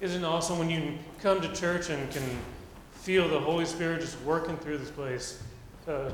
Isn't it awesome when you come to church and can feel the Holy Spirit just working through this place? Gonna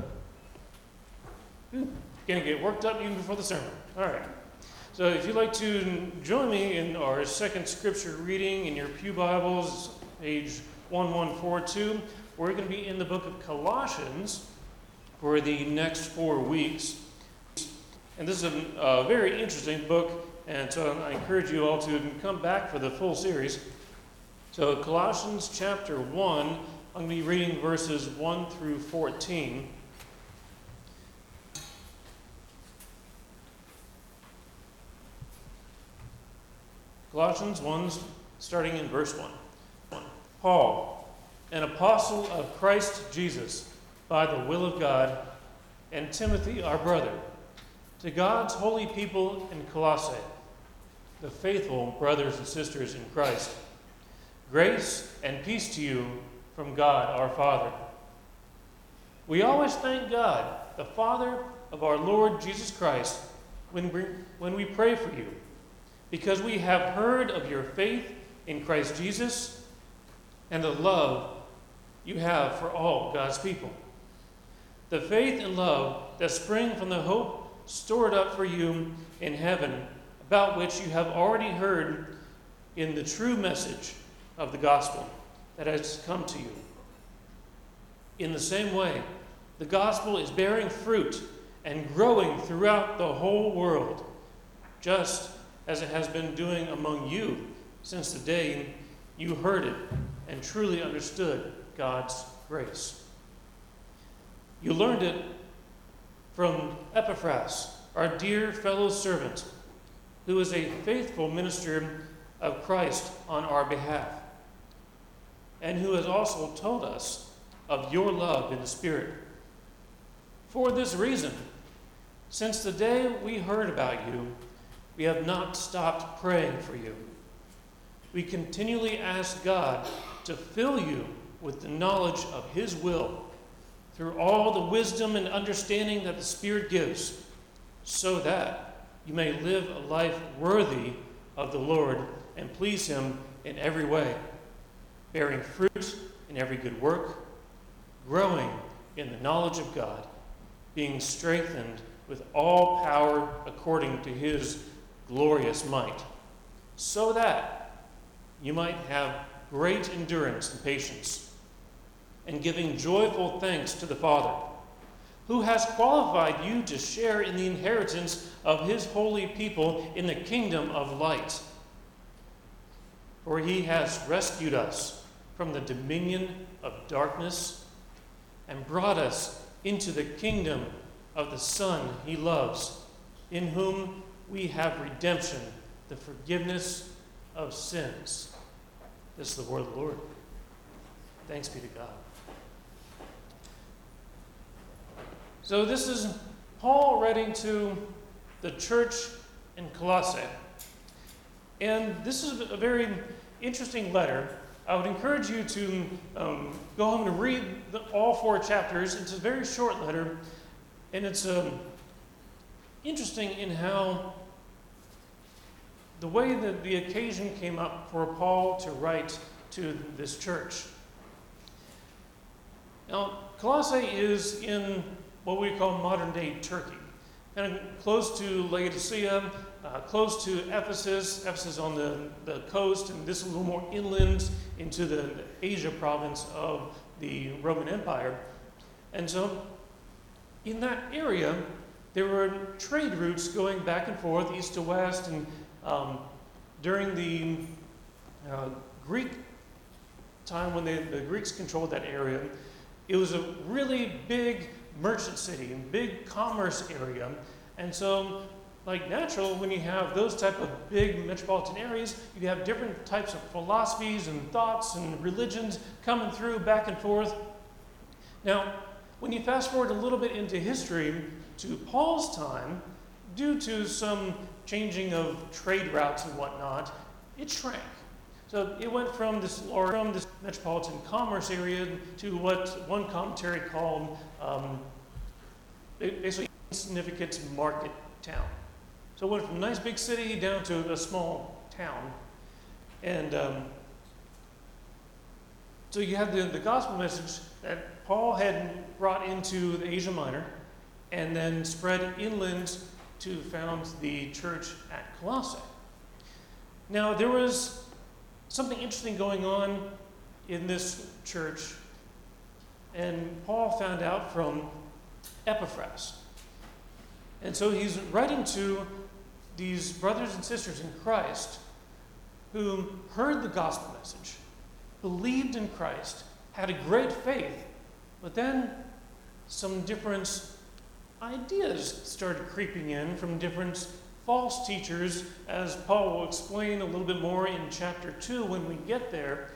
get worked up even before the sermon. All right. So if you'd like to join me in our second scripture reading in your pew Bibles, page 1142, we're going to be in the book of Colossians for the next 4 weeks. And this is a very interesting book, and so I encourage you all to come back for the full series. So Colossians chapter 1, I'm going to be reading verses 1 through 14. Colossians 1, starting in verse 1. Paul, an apostle of Christ Jesus, by the will of God, and Timothy, our brother, to God's holy people in Colossae, the faithful brothers and sisters in Christ. Grace and peace to you from God our Father. We always thank God, the Father of our Lord Jesus Christ, when we pray for you, because we have heard of your faith in Christ Jesus and the love you have for all God's people. The faith and love that spring from the hope stored up for you in heaven, about which you have already heard in the true message of the gospel that has come to you. In the same way, the gospel is bearing fruit and growing throughout the whole world, just as it has been doing among you since the day you heard it and truly understood God's grace. You learned it from Epaphras, our dear fellow servant, who is a faithful minister of Christ on our behalf, and who has also told us of your love in the Spirit. For this reason, since the day we heard about you, we have not stopped praying for you. We continually ask God to fill you with the knowledge of His will through all the wisdom and understanding that the Spirit gives, so that you may live a life worthy of the Lord and please Him in every way, bearing fruit in every good work, growing in the knowledge of God, being strengthened with all power according to His glorious might, so that you might have great endurance and patience, and giving joyful thanks to the Father, who has qualified you to share in the inheritance of His holy people in the kingdom of light. For He has rescued us from the dominion of darkness and brought us into the kingdom of the Son He loves, in whom we have redemption, the forgiveness of sins. This is the word of the Lord. Thanks be to God. So this is Paul writing to the church in Colossae. And this is a very interesting letter. I would encourage you to go home and read all 4 chapters. It's a very short letter, and it's interesting in how the way that the occasion came up for Paul to write to this church. Now, Colossae is in what we call modern-day Turkey, kind of close to Laodicea, close to Ephesus. Ephesus on the coast, and this is a little more inland into the Asia province of the Roman Empire. And so, in that area, there were trade routes going back and forth, east to west, and during the Greek time when the Greeks controlled that area, it was a really big merchant city and big commerce area. And so, like natural, when you have those type of big metropolitan areas, you have different types of philosophies and thoughts and religions coming through back and forth. Now, when you fast forward a little bit into history to Paul's time, due to some changing of trade routes and whatnot, it shrank. So it went from this metropolitan commerce area to what one commentary called basically insignificant market town. So it went from a nice big city down to a small town. And So you have the gospel message that Paul had brought into Asia Minor and then spread inland to found the church at Colossae. Now, there was something interesting going on in this church, and Paul found out from Epaphras. And so he's writing to these brothers and sisters in Christ who heard the gospel message, believed in Christ, had a great faith, but then some different ideas started creeping in from different false teachers, as Paul will explain a little bit more in chapter 2 when we get there.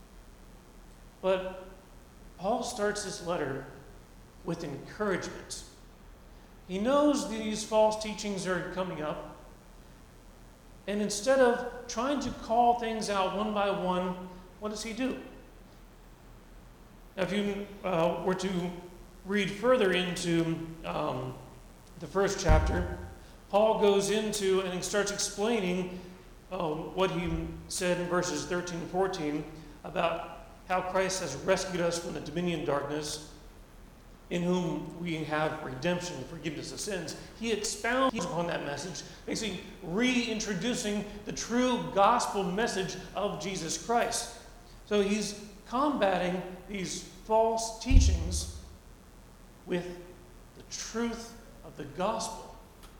But Paul starts this letter with encouragement. He knows these false teachings are coming up, and instead of trying to call things out one by one, what does he do? Now, if you were to read further into the first chapter, Paul goes into and he starts explaining what he said in verses 13 and 14 about how Christ has rescued us from the dominion of darkness, in whom we have redemption, forgiveness of sins. He expounds upon that message, basically reintroducing the true gospel message of Jesus Christ. So he's combating these false teachings with the truth of the gospel.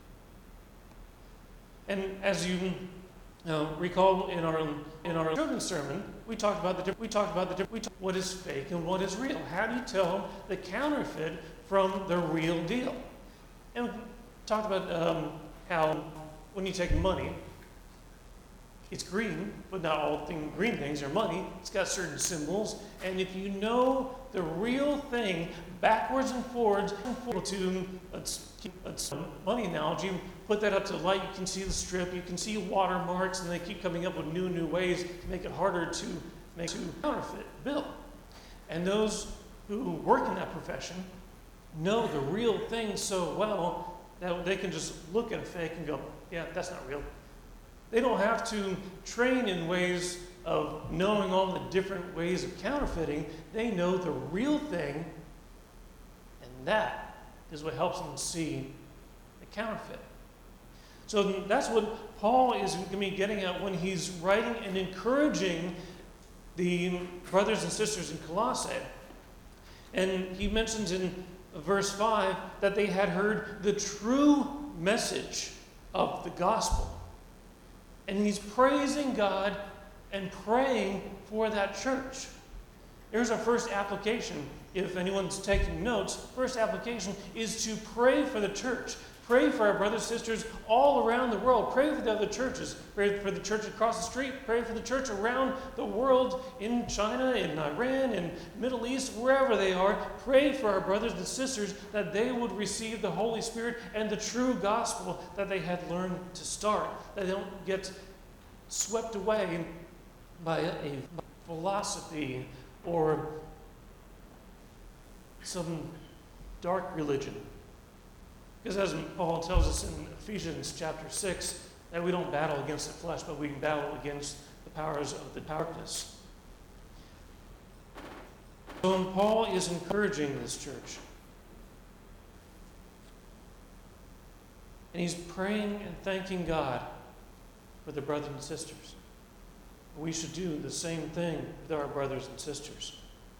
And as you recall in our children's sermon, we talked about what is fake and what is real. How do you tell the counterfeit from the real deal? And we talked about how when you take money, it's green, but not all green things are money. It's got certain symbols, and if you know the real thing backwards and forwards, to money analogy, put that up to the light, you can see the strip, you can see watermarks, and they keep coming up with new ways to make it harder to make a counterfeit bill. And those who work in that profession know the real thing so well that they can just look at a fake and go, yeah, that's not real. They don't have to train in ways of knowing all the different ways of counterfeiting. They know the real thing, and that is what helps them see the counterfeit. So that's what Paul is going to be getting at when he's writing and encouraging the brothers and sisters in Colossae. And he mentions in verse 5 that they had heard the true message of the gospel. And he's praising God and praying for that church. Here's our first application. If anyone's taking notes, first application is to pray for the church. Pray for our brothers and sisters all around the world. Pray for the other churches. Pray for the church across the street. Pray for the church around the world, in China, in Iran, in Middle East, wherever they are. Pray for our brothers and sisters that they would receive the Holy Spirit and the true gospel that they had learned to start. That they don't get swept away by a philosophy or some dark religion. Because as Paul tells us in Ephesians chapter 6, that we don't battle against the flesh, but we can battle against the powers of the darkness. So Paul is encouraging this church. And he's praying and thanking God for the brothers and sisters. We should do the same thing with our brothers and sisters.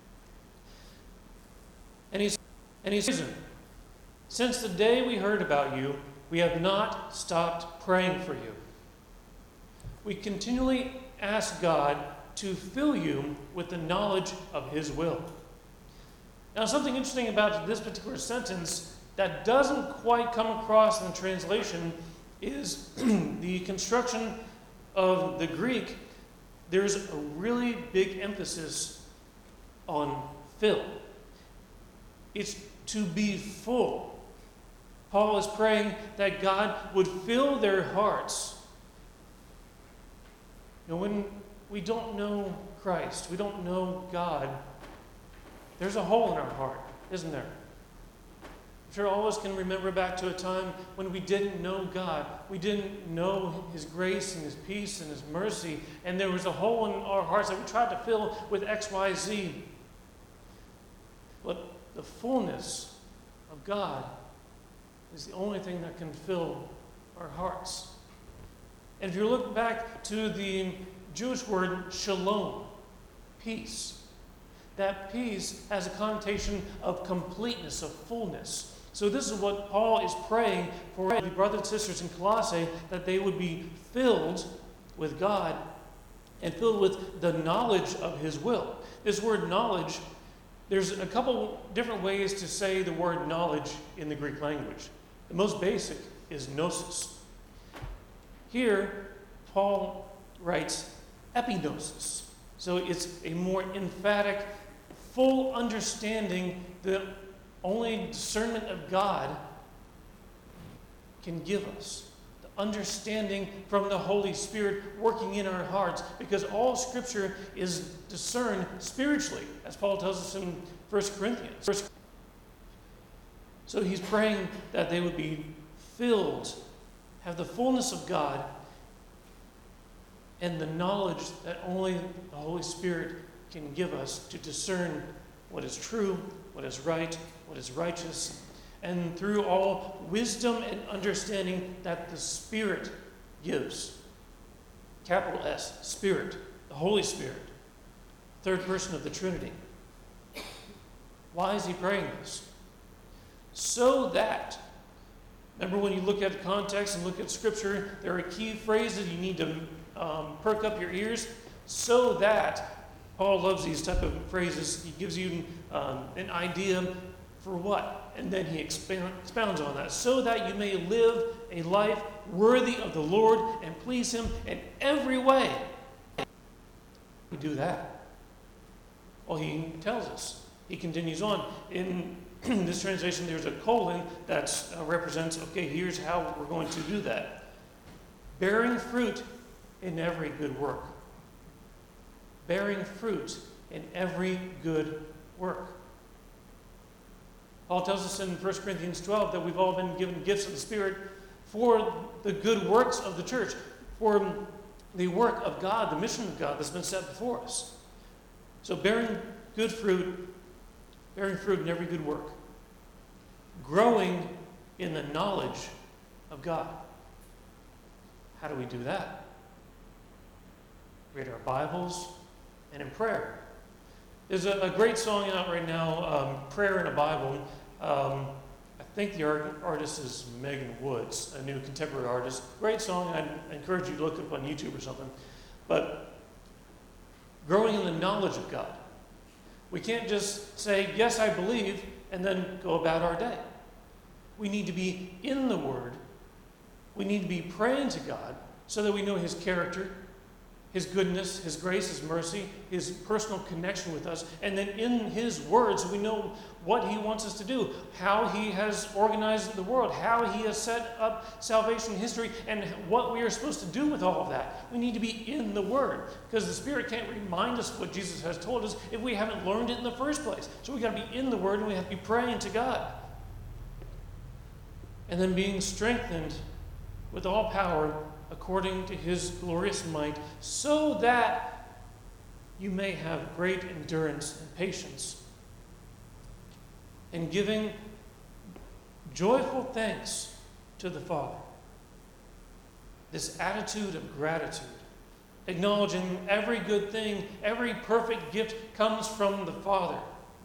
And he says, since the day we heard about you, we have not stopped praying for you. We continually ask God to fill you with the knowledge of His will. Now, something interesting about this particular sentence that doesn't quite come across in the translation is the construction of the Greek. There's a really big emphasis on fill. It's to be full. Paul is praying that God would fill their hearts. You know, when we don't know Christ, we don't know God, there's a hole in our heart, isn't there? I'm sure all of us can remember back to a time when we didn't know God. We didn't know His grace and His peace and His mercy. And there was a hole in our hearts that we tried to fill with X, Y, Z. But the fullness of God is the only thing that can fill our hearts. And if you look back to the Jewish word shalom, peace, that peace has a connotation of completeness, of fullness. So this is what Paul is praying for the brothers and sisters in Colossae, that they would be filled with God and filled with the knowledge of His will. This word knowledge, there's a couple different ways to say the word knowledge in the Greek language. The most basic is gnosis. Here, Paul writes epignosis. So it's a more emphatic, full understanding that only discernment of God can give us. The understanding from the Holy Spirit working in our hearts, because all Scripture is discerned spiritually, as Paul tells us in 1 Corinthians. So he's praying that they would be filled, have the fullness of God, and the knowledge that only the Holy Spirit can give us to discern what is true, what is right, what is righteous, and through all wisdom and understanding that the Spirit gives. Capital S, Spirit, the Holy Spirit, third person of the Trinity. Why is he praying this? So that, remember when you look at context and look at Scripture, there are key phrases you need to perk up your ears. So that, Paul loves these type of phrases. He gives you an idea for what? And then he expounds on that. So that you may live a life worthy of the Lord and please Him in every way. We do that. Well, he tells us. He continues on. In this translation, there's a colon that represents, okay, here's how we're going to do that. Bearing fruit in every good work. Bearing fruit in every good work. Paul tells us in 1 Corinthians 12 that we've all been given gifts of the Spirit for the good works of the church, for the work of God, the mission of God that's been set before us. So bearing good fruit, bearing fruit in every good work. Growing in the knowledge of God. How do we do that? Read our Bibles and in prayer. There's a great song out right now, Prayer in a Bible. I think the artist is Megan Woods, a new contemporary artist. Great song. I encourage you to look it up on YouTube or something. But growing in the knowledge of God. We can't just say, yes, I believe, and then go about our day. We need to be in the Word. We need to be praying to God so that we know His character, His goodness, His grace, His mercy, His personal connection with us. And then in His words, we know what He wants us to do, how He has organized the world, how He has set up salvation history, and what we are supposed to do with all of that. We need to be in the Word, because the Spirit can't remind us of what Jesus has told us if we haven't learned it in the first place. So we've got to be in the Word, and we have to be praying to God. And then being strengthened with all power according to His glorious might, so that you may have great endurance and patience, and giving joyful thanks to the Father. This attitude of gratitude, acknowledging every good thing, every perfect gift comes from the Father.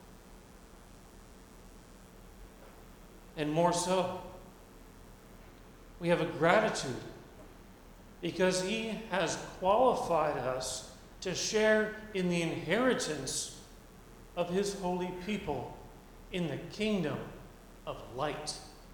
And more so, we have a gratitude because He has qualified us to share in the inheritance of His holy people in the kingdom of light.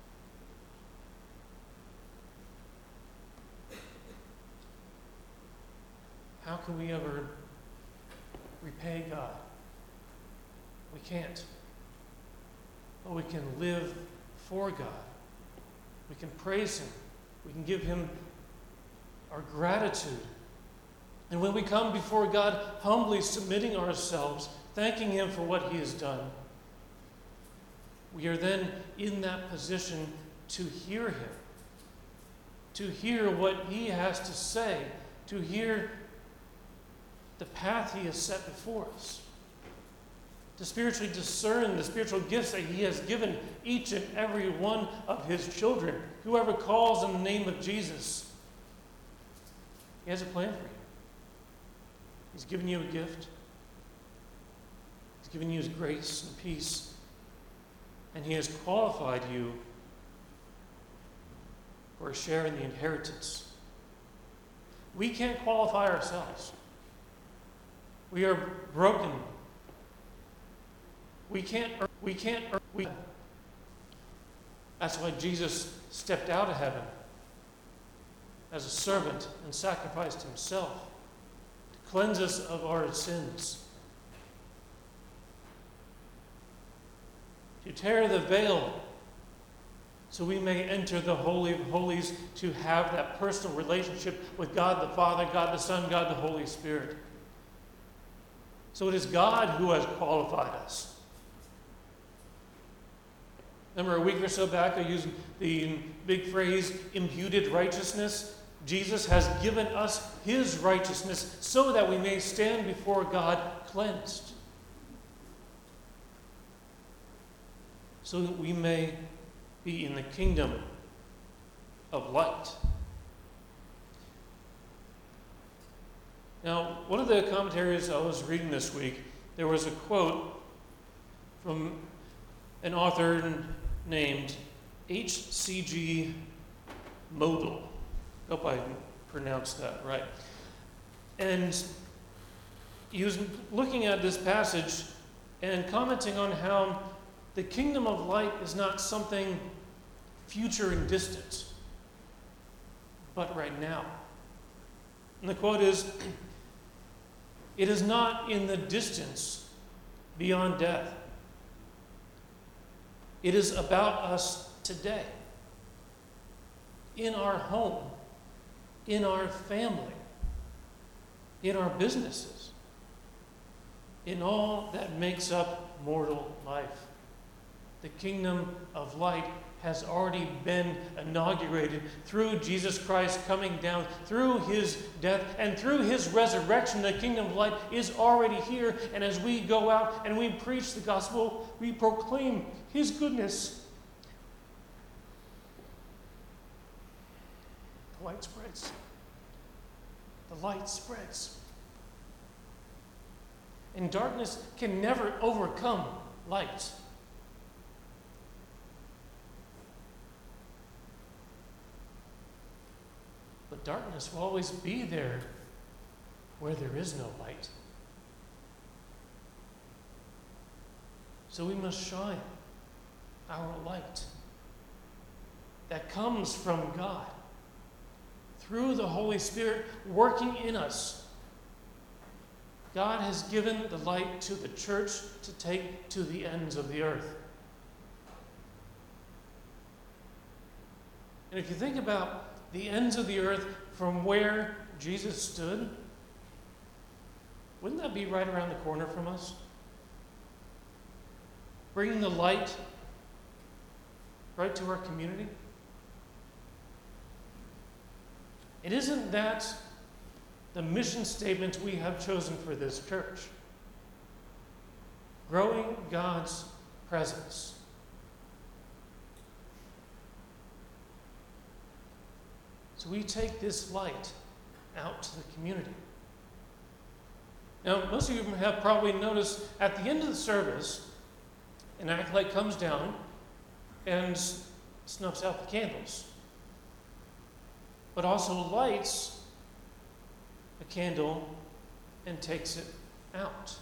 How can we ever repay God? We can't. But we can live for God. We can praise Him. We can give Him our gratitude. And when we come before God, humbly submitting ourselves, thanking Him for what He has done, we are then in that position to hear him, to hear what he has to say, to hear the path he has set before us, to spiritually discern the spiritual gifts that he has given each and every one of his children. Whoever calls on the name of Jesus, he has a plan for you. He's given you a gift. He's given you his grace and peace. And he has qualified you for a share in the inheritance. We can't qualify ourselves. We are broken. That's why Jesus stepped out of heaven as a servant and sacrificed himself to cleanse us of our sins, to tear the veil so we may enter the Holy of Holies, to have that personal relationship with God the Father, God the Son, God the Holy Spirit. So it is God who has qualified us. Remember, a week or so back, I used the big phrase, imputed righteousness. Jesus has given us his righteousness so that we may stand before God cleansed. So that we may be in the kingdom of light. Now, one of the commentaries I was reading this week, there was a quote from an author named H.C.G. Modell. Hope I pronounced that right. And he was looking at this passage and commenting on how the kingdom of light is not something future and distant, but right now. And the quote is, "It is not in the distance beyond death. It is about us today, in our home, in our family, in our businesses, in all that makes up mortal life. The kingdom of light has already been inaugurated through Jesus Christ coming down, through his death, and through his resurrection. The kingdom of light is already here, and as we go out and we preach the gospel, we proclaim his goodness. The light spreads. The light spreads. And darkness can never overcome light. But darkness will always be there where there is no light. So we must shine our light that comes from God through the Holy Spirit working in us. God has given the light to the church to take to the ends of the earth. And if you think about the ends of the earth from where Jesus stood, wouldn't that be right around the corner from us? Bringing the light right to our community? And isn't that the mission statement we have chosen for this church? Growing God's presence. So we take this light out to the community. Now, most of you have probably noticed at the end of the service, an acolyte comes down and snuffs out the candles, but also lights a candle and takes it out.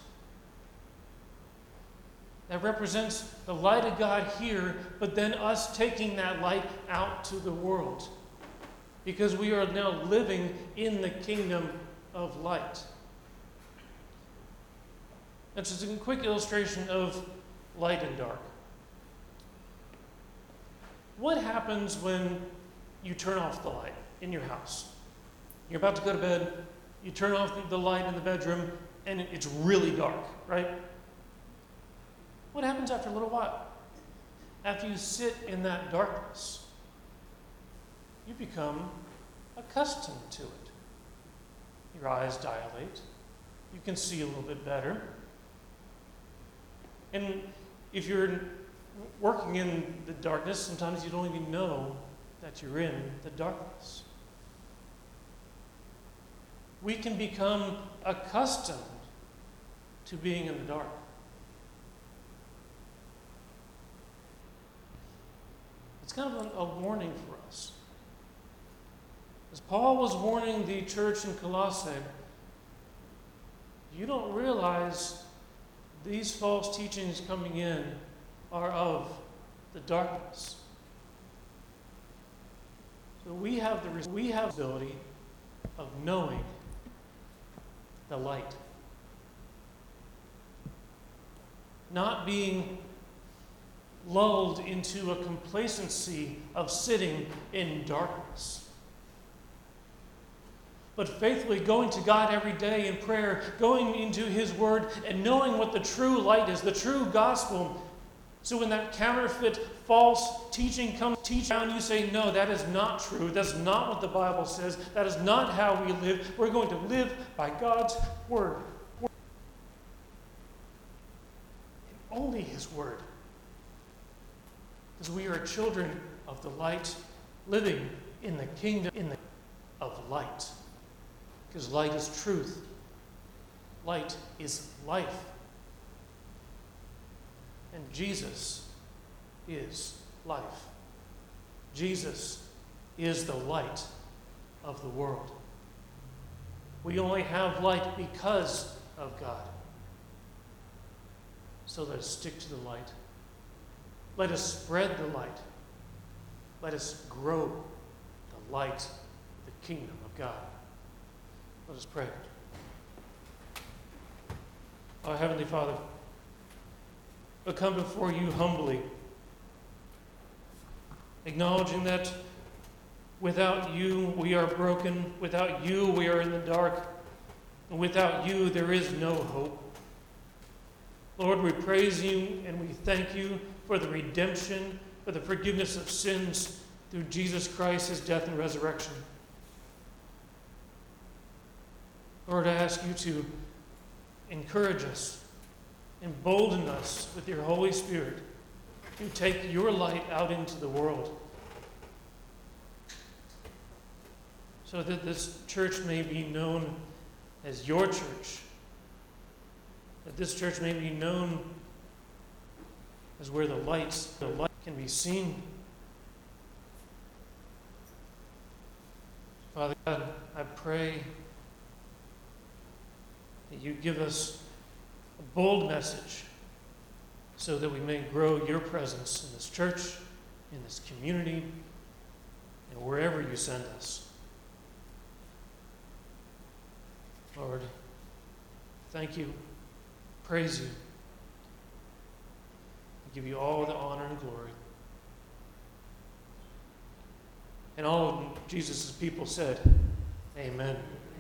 That represents the light of God here, but then us taking that light out to the world. Because we are now living in the kingdom of light. That's just a quick illustration of light and dark. What happens when you turn off the light in your house? You're about to go to bed, you turn off the light in the bedroom, and it's really dark, right? What happens after a little while? after you sit in that darkness, you become accustomed to it. Your eyes dilate. You can see a little bit better. And if you're working in the darkness, sometimes you don't even know that you're in the darkness. We can become accustomed to being in the dark. It's kind of a warning for us. As Paul was warning the church in Colossae, you don't realize these false teachings coming in are of the darkness. So we have the ability of knowing the light. Not being lulled into a complacency of sitting in darkness, but faithfully going to God every day in prayer, going into His Word, and knowing what the true light is, the true gospel. So when that counterfeit, false teaching comes down, you say, no, that is not true. That's not what the Bible says. That is not how we live. We're going to live by God's Word. And only His Word. Because we are children of the light, living in the kingdom of light. Because light is truth. Light is life. And Jesus is life. Jesus is the light of the world. We only have light because of God. So let us stick to the light. Let us spread the light. Let us grow the light of the kingdom of God. Let us pray. Our Heavenly Father, I come before you humbly, acknowledging that without you we are broken, without you we are in the dark, and without you there is no hope. Lord, we praise you and we thank you for the redemption, for the forgiveness of sins through Jesus Christ, His death and resurrection. Lord, I ask you to encourage us, embolden us with your Holy Spirit to take your light out into the world so that this church may be known as your church, that this church may be known as where the light can be seen. Father God, I pray that you give us a bold message so that we may grow your presence in this church, in this community, and wherever you send us. Lord, thank you, praise you. I give you all the honor and glory. And all of Jesus' people said, amen.